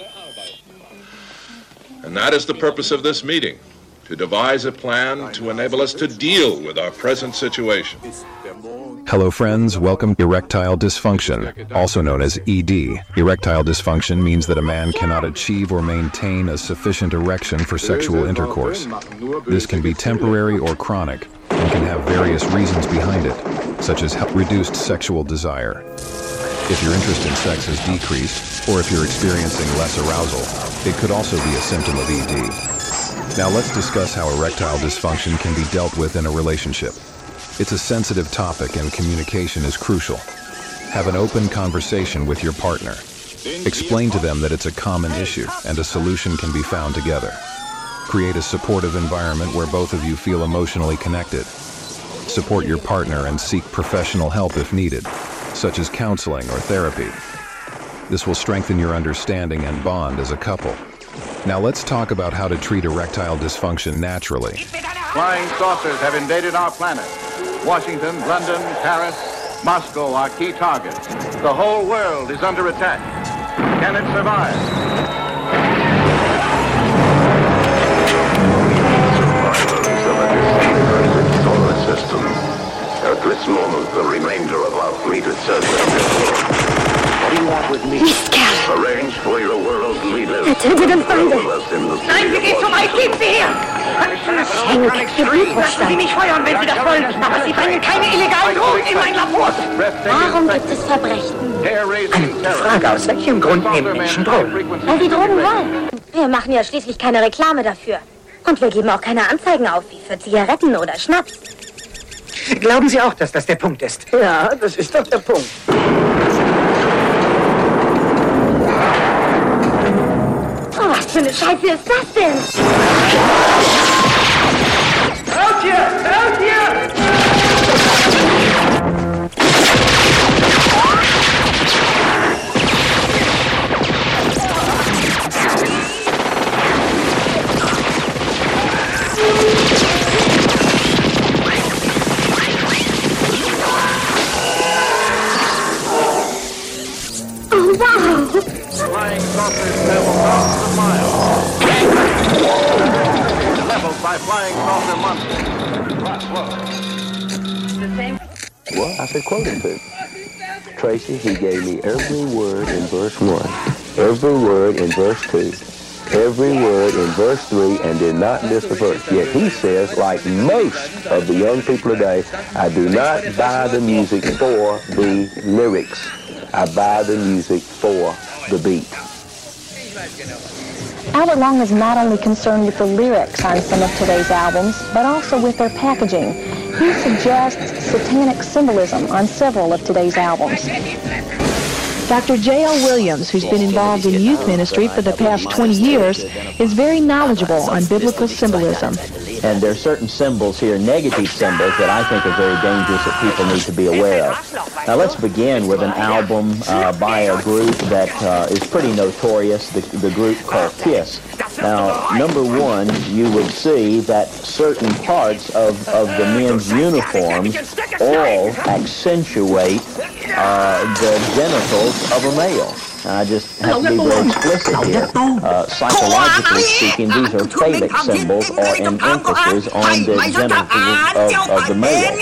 And that is the purpose of this meeting, to devise a plan to enable us to deal with our present situation. Hello friends, welcome to erectile dysfunction, also known as E D. Erectile dysfunction means that a man cannot achieve or maintain a sufficient erection for sexual intercourse. This can be temporary or chronic, and can have various reasons behind it, such as reduced sexual desire. If your interest in sex has decreased, or if you're experiencing less arousal, it could also be a symptom of E D. Now let's discuss how erectile dysfunction can be dealt with in a relationship. It's a sensitive topic and communication is crucial. Have an open conversation with your partner. Explain to them that it's a common issue and a solution can be found together. Create a supportive environment where both of you feel emotionally connected. Support your partner and seek professional help if needed, such as counseling or therapy. This will strengthen your understanding and bond as a couple. Now let's talk about how to treat erectile dysfunction naturally. Flying saucers have invaded our planet. Washington, London, Paris, Moscow are key targets. The whole world is under attack. Can it survive? Solar system. At this moment, the remainder of our fleet is circling. What do you want with me? Arrange for your world leader. Nein, sie geht zum Eis, gib sie her! Lassen Sie mich feuern, wenn Sie das wollen, aber Sie bringen keine illegalen Drogen in mein Labor. Warum gibt es Verbrechen? Eine gute Frage. Aus welchem Grund nehmen Menschen Drogen? Weil sie Drogen wollen. Wir machen ja schließlich keine Reklame dafür. Und wir geben auch keine Anzeigen auf, wie für Zigaretten oder Schnaps. Glauben Sie auch, dass das der Punkt ist? Ja, das ist doch der Punkt. Oh, was für eine Scheiße ist das denn? Raus hier! Raus hier! Oh, wow! Flying saucers travel thousands of miles. Leveled by flying saucer monsters. Well, I could quote him, too. Tracy, he gave me every word in verse one, every word in verse two, every word in verse three and did not miss a verse. Yet he says, like most of the young people today, I do not buy the music for the lyrics. I buy the music for the beat. Albert Long is not only concerned with the lyrics on some of today's albums, but also with their packaging. He suggests satanic symbolism on several of today's albums. Doctor J L Williams, who's been involved in youth ministry for the past twenty years, is very knowledgeable on biblical symbolism. And there are certain symbols here, negative symbols, that I think are very dangerous that people need to be aware of. Now let's begin with an album uh, by a group that uh, is pretty notorious, the, the group called KISS. Now, number one, you would see that certain parts of, of the men's uniforms all accentuate uh, the genitals of a male. I just have to be very explicit here. Uh, psychologically speaking, these are phallic symbols or an emphasis on the genitals of, of the male.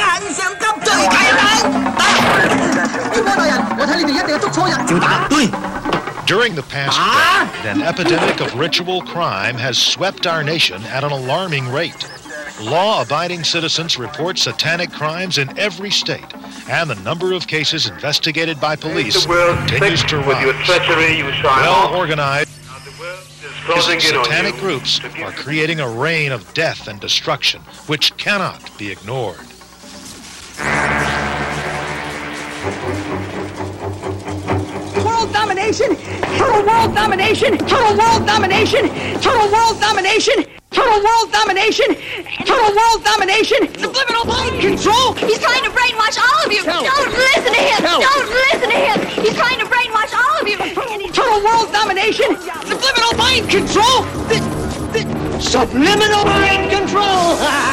During the past decade, an epidemic of ritual crime has swept our nation at an alarming rate. Law-abiding citizens report satanic crimes in every state, and the number of cases investigated by police continues to rise. Well-organized satanic groups are creating a reign of death and destruction, which cannot be ignored. World domination! Total world domination! Total world domination! Total world domination! Total world domination! Total world domination! Subliminal mind control! He's trying to brainwash all of you! Tell Don't me. listen to him! Tell me. Don't listen to him! He's trying to brainwash all of you! Total world domination! Subliminal mind control! This, this, subliminal mind control!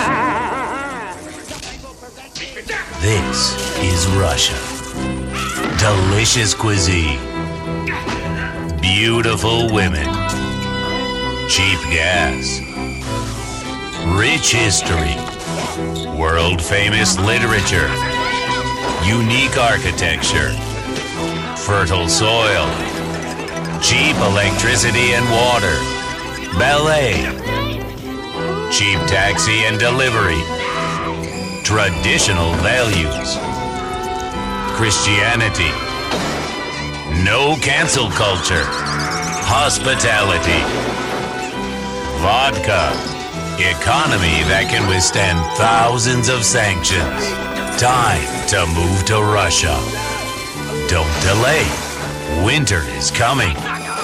This is Russia. Delicious cuisine. Beautiful women. Cheap gas. Rich history. World-famous literature. Unique architecture. Fertile soil. Cheap electricity and water. Ballet. Cheap taxi and delivery. Traditional values. Christianity. No cancel culture. Hospitality. Vodka. Economy that can withstand thousands of sanctions. Time to move to Russia. Don't delay. Winter is coming.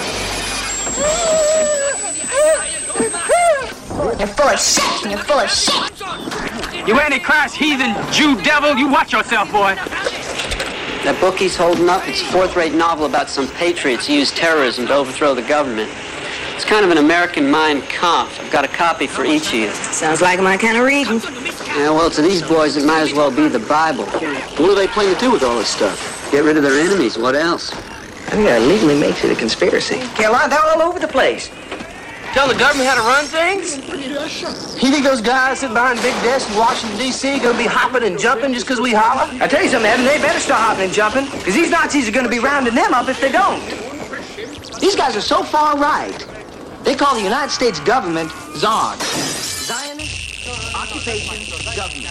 You're full of shit! You're full of shit! You antichrist, heathen, Jew devil, you watch yourself, boy! That book he's holding up, it's a fourth-rate novel about some patriots who used terrorism to overthrow the government. It's kind of an American Mein Kampf. I've got a copy for each of you. Sounds like my kind of reading. Yeah, well, to these boys, it might as well be the Bible. What are they planning to do with all this stuff? Get rid of their enemies. What else? I think that legally makes it a conspiracy. Carolina, they're all over the place. Tell the government how to run things? You think those guys sitting behind big desks in Washington, D C gonna be hopping and jumping just because we holler? I tell you something, Evan, they better start hopping and jumping, because these Nazis are gonna be rounding them up if they don't. These guys are so far right, they call the United States government Zod. Zionist Occupation Government.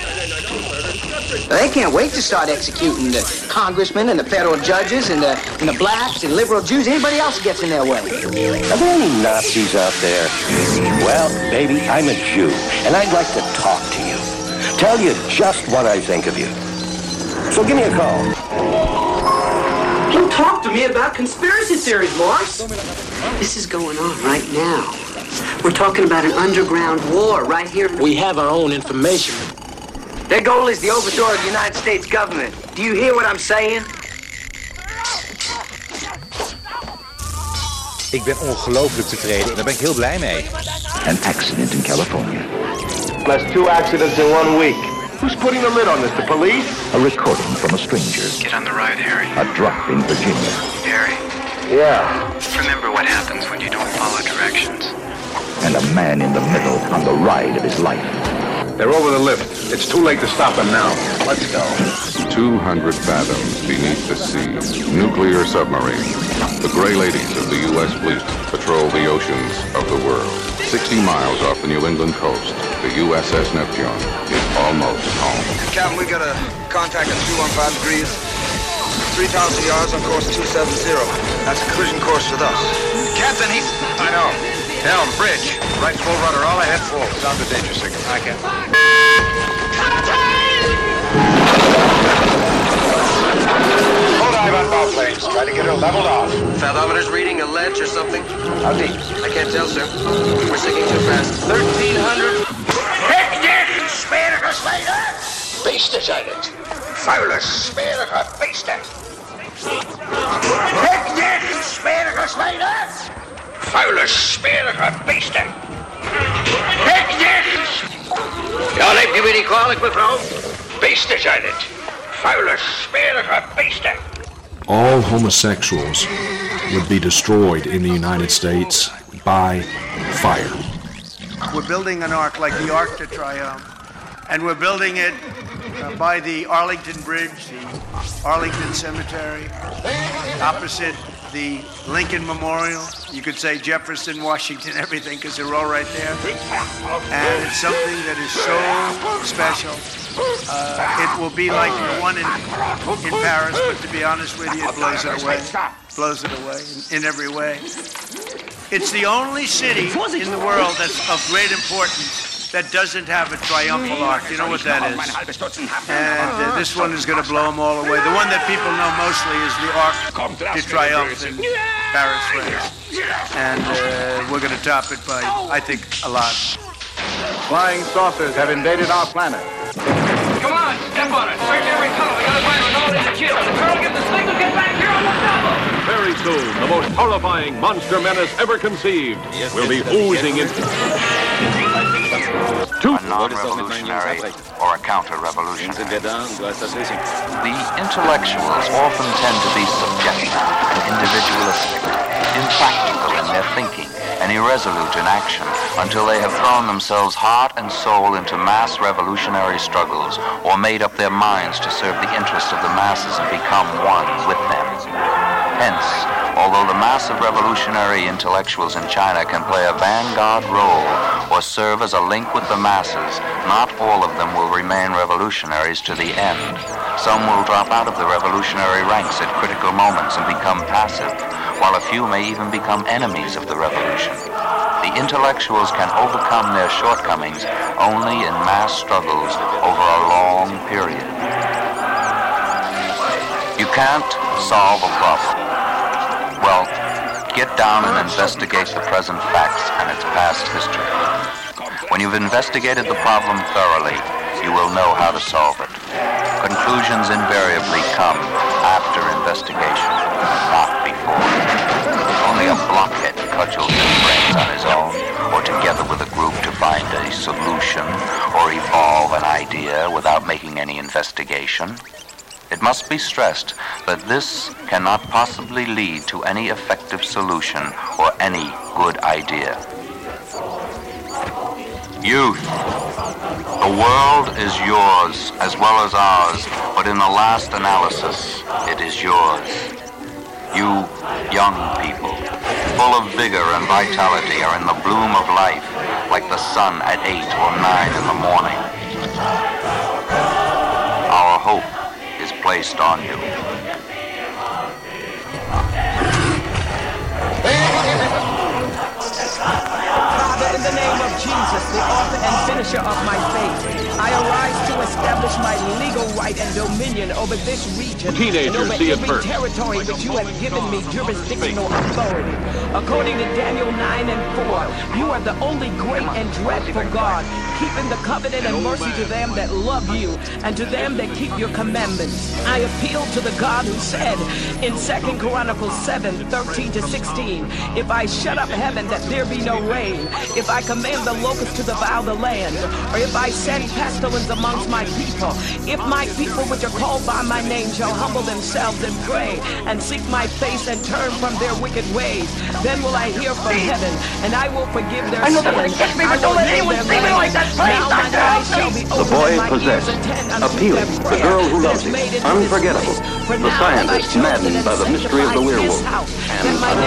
They can't wait to start executing the congressmen and the federal judges and the, and the blacks and liberal Jews, anybody else who gets in their way. Are there any Nazis out there? Well, baby, I'm a Jew, and I'd like to talk to you. Tell you just what I think of you. So give me a call. Don't talk to me about conspiracy theories, Morris. This is going on right now. We're talking about an underground war right here. We have our own information. Their goal is the overthrow of the United States government. Do you hear what I'm saying? Ik ben ongelooflijk tevreden en daar ben ik heel blij mee. An accident in California. That's two accidents in one week. Who's putting the lid on this? The police? A recording from a stranger. Get on the ride, Harry. A drop in Virginia. Harry. Yeah. Remember what happens when you don't follow directions. And a man in the middle on the ride of his life. They're over the lift. It's too late to stop them now. Let's go. two hundred fathoms beneath the sea. Nuclear submarine. The gray ladies of the U S fleet patrol the oceans of the world. sixty miles off the New England coast, the U S S Neptune is almost home. Captain, we got a contact at three one five degrees, three thousand yards on course two seven zero. That's a collision course with us. Captain, he's... I know. Helm, bridge. Right full rudder, all ahead full. Sounds a danger signal. I can. Hold dive on bow planes. Try to get her leveled off. Fathometer's reading a ledge or something? How deep? I can't tell, sir. We're sinking too fast. thirteen hundred. Hector, smerige slider! Beesten zijn het. Vuile, smerige beesten. Hector, smerige slider! Vuile, smerige beesten. Hector! Ja, neemt u weer die kwalijk, mevrouw? Beesten zijn het. Vuile, smerige beesten. All homosexuals would be destroyed in the United States by fire. We're building an ark like the Arc de Triomphe, and we're building it uh, by the Arlington Bridge, the Arlington Cemetery, opposite the Lincoln Memorial. You could say Jefferson, Washington, everything, because they're all right there. And it's something that is so special. Uh, it will be like the one in, in Paris, but to be honest with you, it blows it away. Blows it away in, in every way. It's the only city in the world that's of great importance that doesn't have a triumphal arch. You know what that is? And uh, this one is going to blow them all away. The one that people know mostly is the Arc de Triomphe in Paris, France. And uh, we're going to top it by, I think, a lot. Flying saucers have invaded our planet. Come on, step on it. Search every tunnel. We gotta find Ronaldo and the kill. The girl get the signal, get back here on the double. Very soon, the most horrifying monster menace ever conceived will be oozing into... A non-revolutionary or a counter-revolutionary. The intellectuals often tend to be subjective and individualistic, impractical in their thinking, and irresolute in action until they have thrown themselves heart and soul into mass revolutionary struggles or made up their minds to serve the interests of the masses and become one with them. Hence, although the mass of revolutionary intellectuals in China can play a vanguard role or serve as a link with the masses, not all of them will remain revolutionaries to the end. Some will drop out of the revolutionary ranks at critical moments and become passive, while a few may even become enemies of the revolution. The intellectuals can overcome their shortcomings only in mass struggles over a long period. You can't solve a problem. Well, get down and investigate the present facts and its past history. When you've investigated the problem thoroughly, you will know how to solve it. Conclusions invariably come after investigation, not before. Only a blockhead cudgels his brains on his own, or together with a group to find a solution, or evolve an idea without making any investigation. It must be stressed that this cannot possibly lead to any effective solution or any good idea. Youth, the world is yours as well as ours, but in the last analysis, it is yours. You young people, full of vigor and vitality, are in the bloom of life, like the sun at eight or nine in the morning. Our hope is placed on you. Father, in the name of Jesus, the author and finisher of my faith, I arise to establish my legal right and dominion over this region Teenagers and over see it every first. territory that you have given me jurisdictional authority. According to Daniel nine and four, you are the only great and dreadful God, keeping the covenant and mercy to them that love you and to them that keep your commandments. I appeal to the God who said in Second Chronicles seven, thirteen to sixteen, if I shut up heaven that there be no rain, if I command the locusts to devour the land, or if I send pestilence amongst my people, if my people which are called by my name shall humble themselves and pray and seek my face and turn from their wicked ways, then will I hear from heaven and I will forgive their I know sins. that would get me, but I don't will let heal anyone their see me land. like that, please, Now mine Doctor, eyes shall be please. The opened boy and my possessed, ears attend unto appealing, their the prayer girl who that loves is him, made into this unforgettable, place. For the now have I scientist chosen maddened and by the mystery of the sanctified werewolf, this house, and that my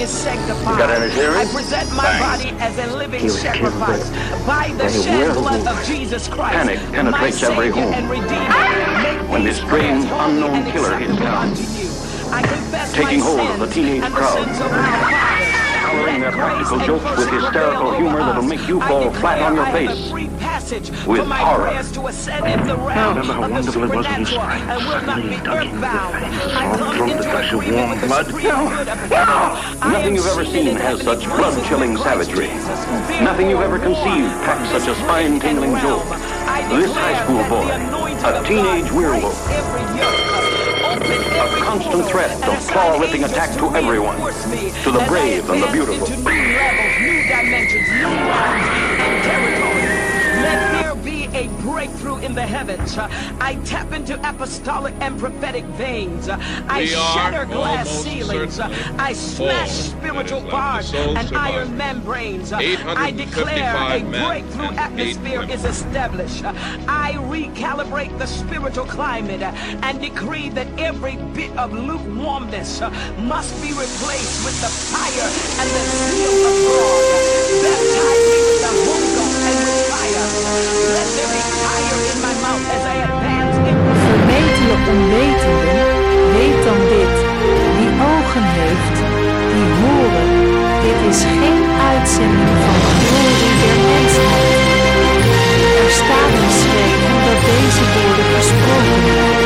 is sanctified. got any hearing? I present my Thanks. body as a living He was sacrifice killed by the by a shed werewolf. blood of Jesus Christ. Panic penetrates my every Savior home. and Redeemer. Make When this these strange, prayers holy unknown and killer hits acceptable town, unto you. I confess taking my hold sins of the teenage and crowd, the sins of my fathers. coloring their Let grace practical and jokes with mercy hysterical prevail humor over that'll us. make you I fall declare flat on your I have face a free passage with for my horror. prayers to ascend in the realm Remember how of the wonderful it was when you supernatural sprang and will not be suddenly dug into the earthbound. fangs, I all come through the into gush of agreement warm with the blood. supreme good of heaven. I Nothing am you've ever seated seen in has heavenly such places blood-chilling with Christ savagery. Jesus. Nothing you've ever Therefore, conceived war packs from such a this spine-tingling earth and jolt. realm. I This high declare school that the boy, anointing a of teenage God werewolf, breaks every yoke, open every a constant portal, threat and of assign claw-ripping angels attack to everyone, reinforce me to the as I brave and the advance beautiful. into new levels, new dimensions, new realms, and territories. Let there be a breakthrough in the heavens. I tap into apostolic and prophetic veins. I We are shatter glass almost ceilings. certainly I smash spiritual bars and iron membranes. I declare a breakthrough atmosphere is established. I recalibrate the spiritual climate and decree that every bit of lukewarmness must be replaced with the fire and the zeal of God. Baptize me with the Holy Ghost and with fire. Let there be fire in my mouth as I advance in the Vermetele onwetenden, weet dan dit. Wie ogen heeft, die horen. Dit is geen uitzending van de glorie der mensheid. Er staat geschreven dat deze woorden gesproken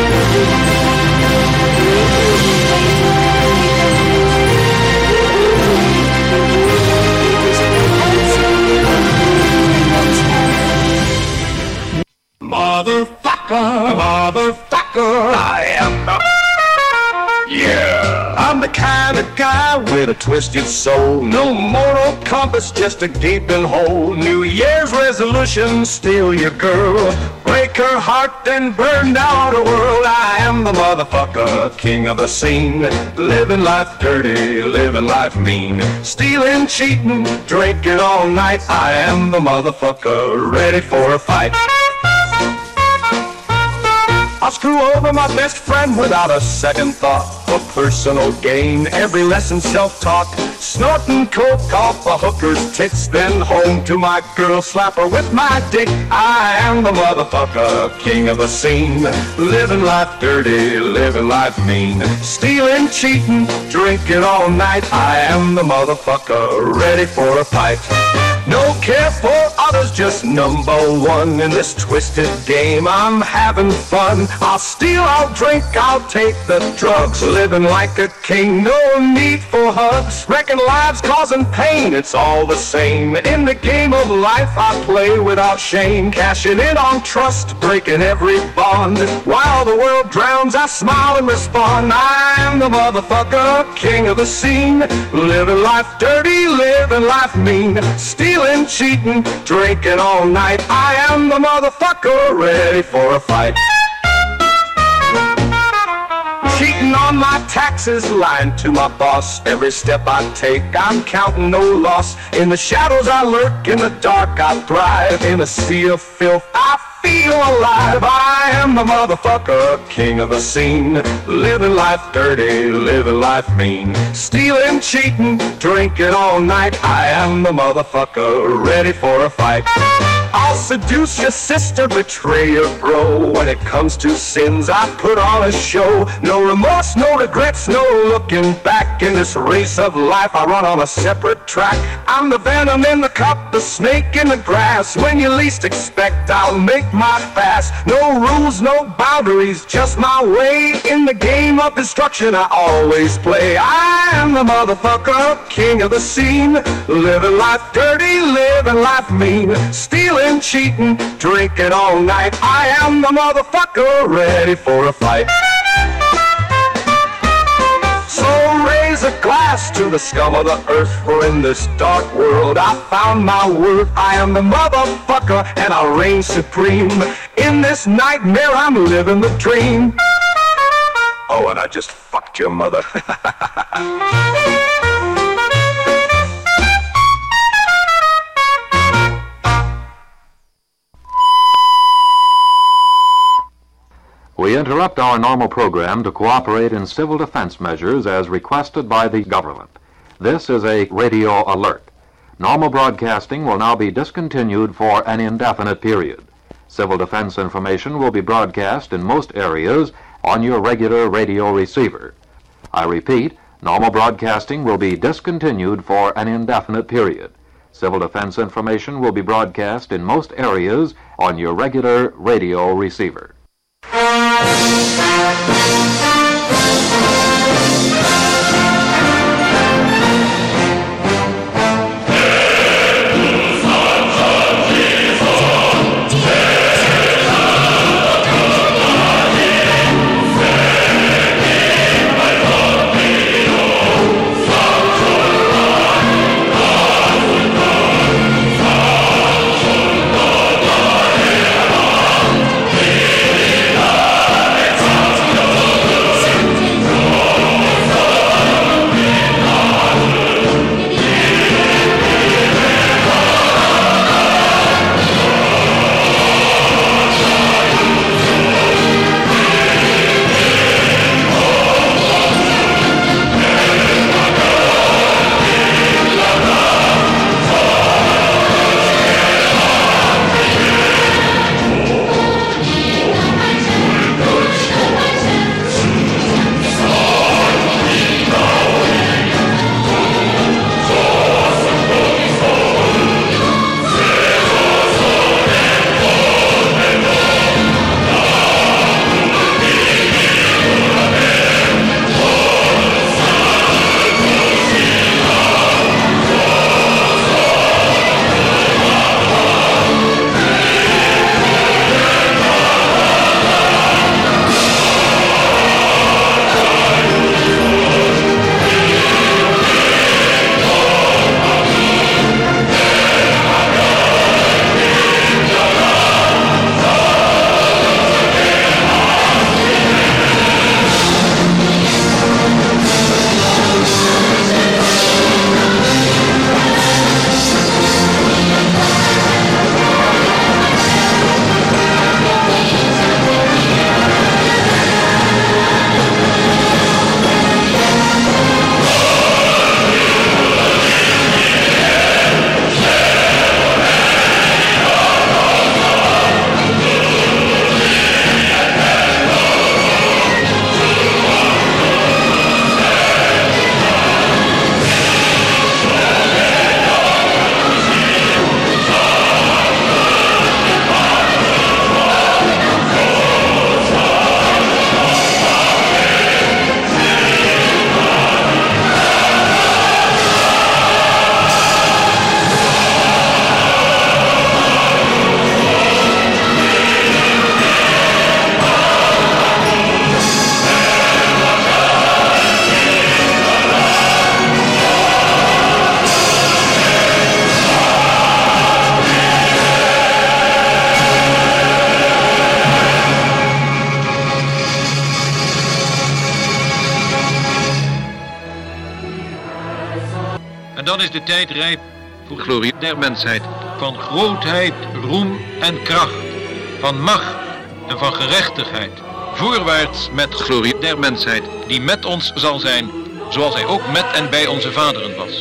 Motherfucker, motherfucker, I am the... Yeah, I'm the kind of guy with a twisted soul. No moral compass, just a gaping hole. New Year's resolution, steal your girl. Break her heart and burn down the world. I am the motherfucker, king of the scene. Living life dirty, living life mean. Stealing, cheating, drinking all night. I am the motherfucker, ready for a fight. I'll screw over my best friend without a second thought. For personal gain, every lesson self-taught. Snorting coke off a hooker's tits, then home to my girl, slap her with my dick. I am the motherfucker, king of the scene. Living life dirty, living life mean. Stealing, cheating, drinking all night. I am the motherfucker, ready for a fight. No care for others, just number one in this twisted game. I'm having fun. I'll steal, I'll drink, I'll take the drugs. Living like a king, no need for hugs. Wrecking lives, causing pain, it's all the same. In the game of life, I play without shame. Cashing in on trust, breaking every bond. While the world drowns, I smile and respond. I am the motherfucker, king of the scene. Living life dirty, living life mean. Stealing, cheating, drinking all night. I am the motherfucker, ready for a fight. Cheating on my taxes, lying to my boss. Every step I take, I'm counting no loss. In the shadows I lurk, in the dark I thrive. In a sea of filth, I feel alive. I am the motherfucker, king of the scene. Living life dirty, living life mean. Stealing, cheating, drinking all night. I am the motherfucker, ready for a fight. I'll seduce your sister, betray your bro. When it comes to sins, I put on a show. No remorse, no regrets, no looking back. In this race of life, I run on a separate track. I'm the venom in the cup, the snake in the grass. When you least expect, I'll make my fast. No rules, no boundaries, just my way. In the game of destruction, I always play. I am the motherfucker, king of the scene. Living life dirty, living life mean. Stealing, cheating, drinking all night. I am the motherfucker, ready for a fight. So raise a glass to the scum of the earth, for in this dark world I found my worth. I am the motherfucker and I reign supreme. In this nightmare I'm living the dream. Oh, and I just fucked your mother. We interrupt our normal program to cooperate in civil defense measures as requested by the government. This is a radio alert. Normal broadcasting will now be discontinued for an indefinite period. Civil defense information will be broadcast in most areas on your regular radio receiver. I repeat, normal broadcasting will be discontinued for an indefinite period. Civil defense information will be broadcast in most areas on your regular radio receiver. Dan is de tijd rijp voor de glorie der mensheid. Van grootheid, roem en kracht. Van macht en van gerechtigheid. Voorwaarts met glorie der mensheid, die met ons zal zijn, zoals hij ook met en bij onze vaderen was.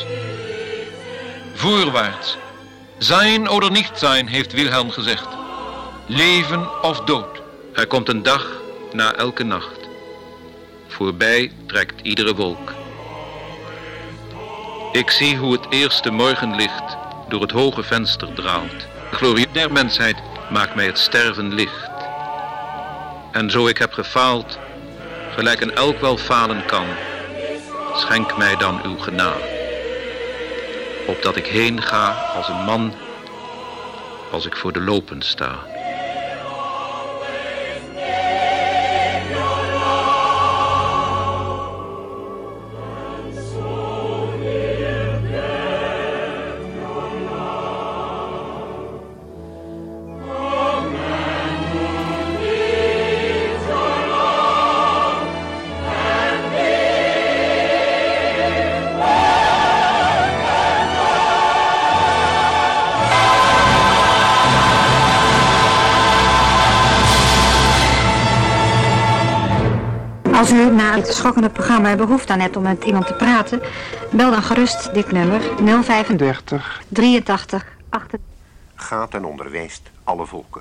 Voorwaarts. Zijn oder niet zijn, heeft Wilhelm gezegd. Leven of dood. Er komt een dag na elke nacht. Voorbij trekt iedere wolk. Ik zie hoe het eerste morgenlicht door het hoge venster draalt. De glorie der mensheid maakt mij het sterven licht. En zo ik heb gefaald, gelijk een elk wel falen kan, schenk mij dan uw genade. Opdat ik heen ga als een man, als ik voor de lopen sta. Als u na het schokkende programma behoefte aan hebt om met iemand te praten, bel dan gerust dit nummer nul vijfendertig drieëntachtig acht. Gaat en onderwijst alle volken.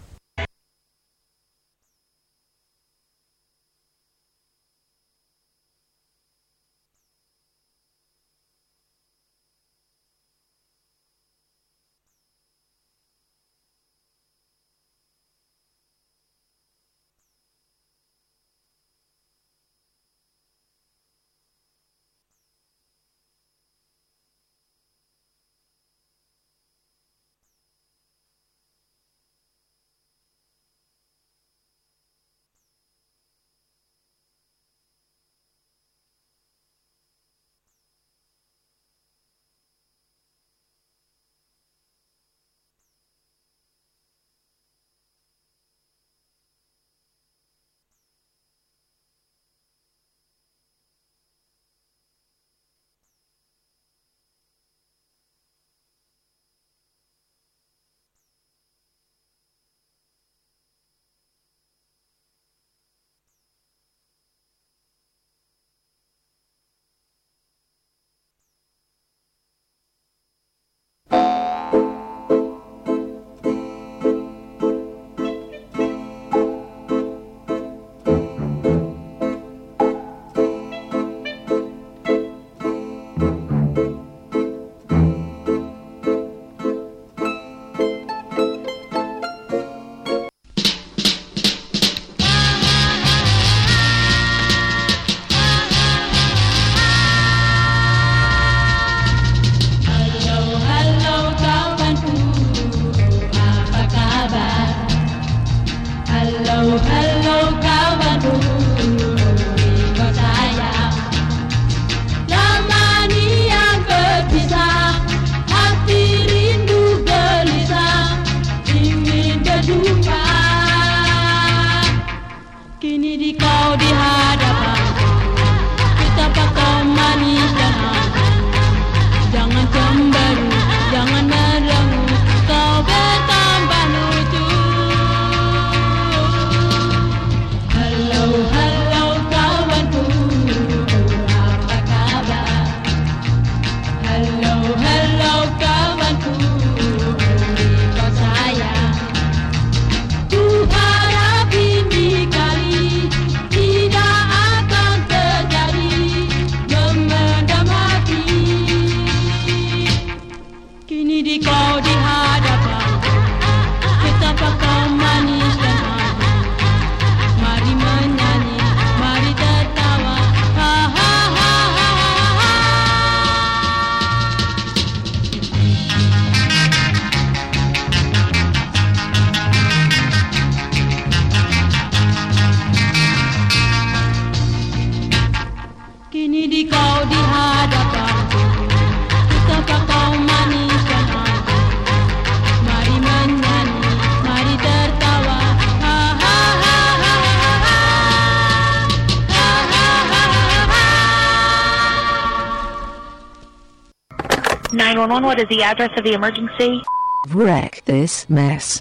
nine one one, what is the address of the emergency? Wreck this mess.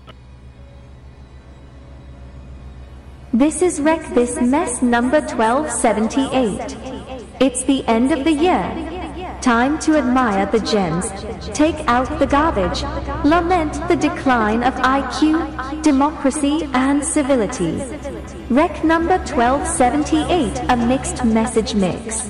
This is Wreck This Mess number twelve seventy-eight. It's the end of the year. Time to admire the gems, take out the garbage, lament the decline of I Q, democracy and civility. Wreck number twelve seventy-eight, a mixed message mix.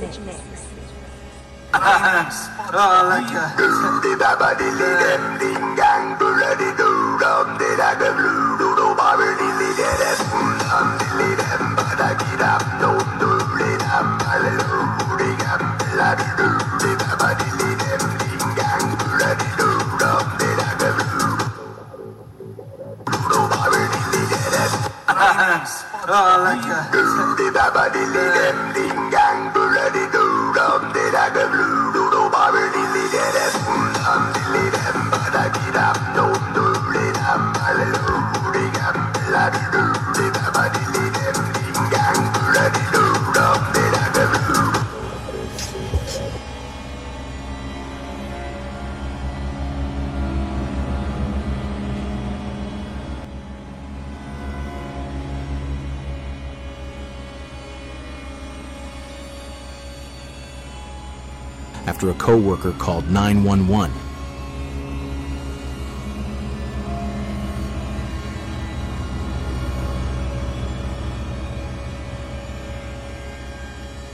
after a coworker called nine one one.